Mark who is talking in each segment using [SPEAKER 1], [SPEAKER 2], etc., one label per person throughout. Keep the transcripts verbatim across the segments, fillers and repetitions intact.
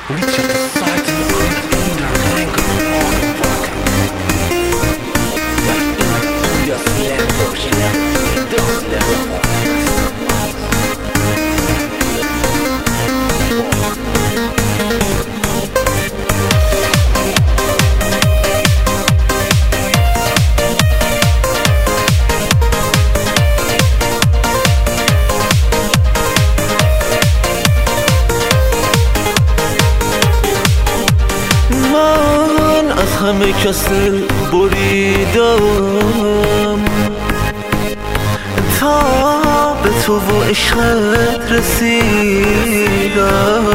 [SPEAKER 1] Reach at the side and I'm in the angle, walking, walking. Like in your slender, slender, those level.
[SPEAKER 2] همه کسل بریدم تا به تو و عشقت رسیدم.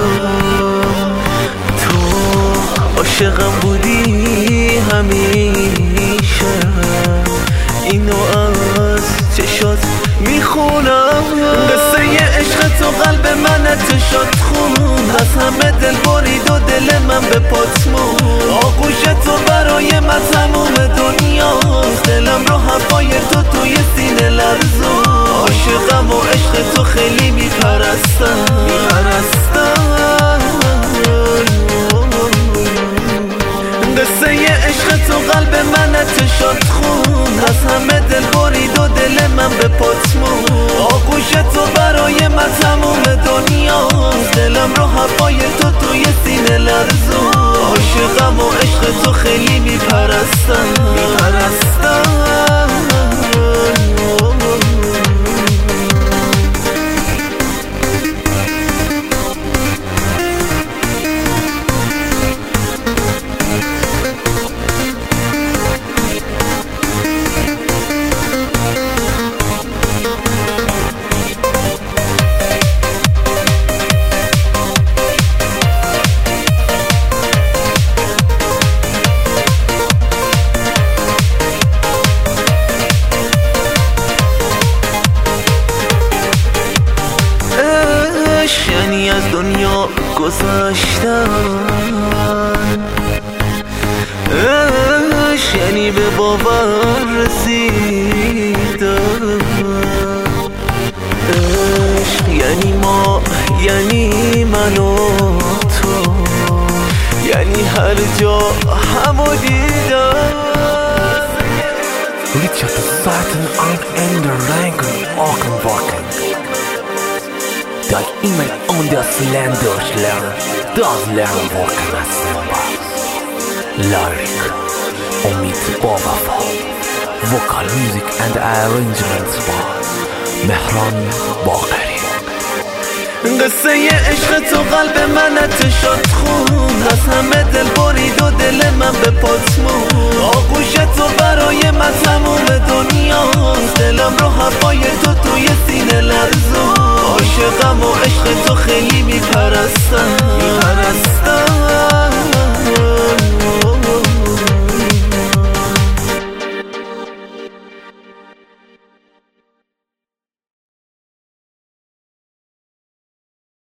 [SPEAKER 2] تو عاشقم بودی همیشه، اینو از چشات میخونم. قصه عشق تو قلب منت شد خون، از همه دل برید و دل من به پات موند. آغوش تو برای من تموم دنیاست، دلم رو هوای تو توی سینه لرزون. عاشقم و عشق تو خیلی میپرستم میپرستم. قصه عشق تو قلب منت شد خون، از همه دل برید و دل من به پات موند. آغوش تو برای من تموم دنیاست، دلم رو هوای تو توی سینه لرزون. عاشقم و عشق تو خیلی میپرستم میپرستم. یعنی از دنیا گذاشتن، عشق یعنی به باور رسیدن. عشق یعنی ما، یعنی من و تو، یعنی هر جا همو دیدن.
[SPEAKER 1] Reach at the side and I'm in the angle, walking, walking. Like even on the slender, slender, those level walking as simba. Lyric, Omid Babafa. Vocal music and arrangements by Mehran Baqeri.
[SPEAKER 2] قصه عشق تو قلب منت شد خون، از همه دل برید و دل من به پات موند. آغوش تو برای من تموم دنیاست، دلم رو هوای تو توی سینه لرزون. عاشقم و عشق تو خیلی میپرستم میپرستم.